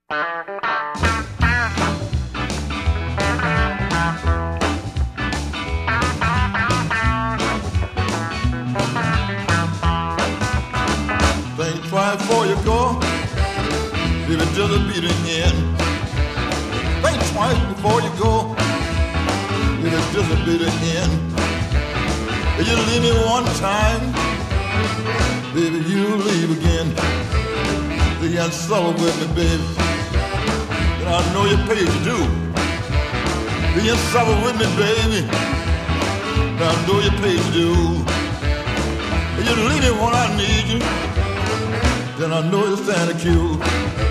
Think twice before you go. If it just be the end. Think twice before you go. If it just be the end. If you leave me one time, baby, you leave again. You got suffer with me, baby. And I know you paid to do. You suffer with me, baby. And I know you paid to do. If you leave me when I need you, then I know it's Santa Q.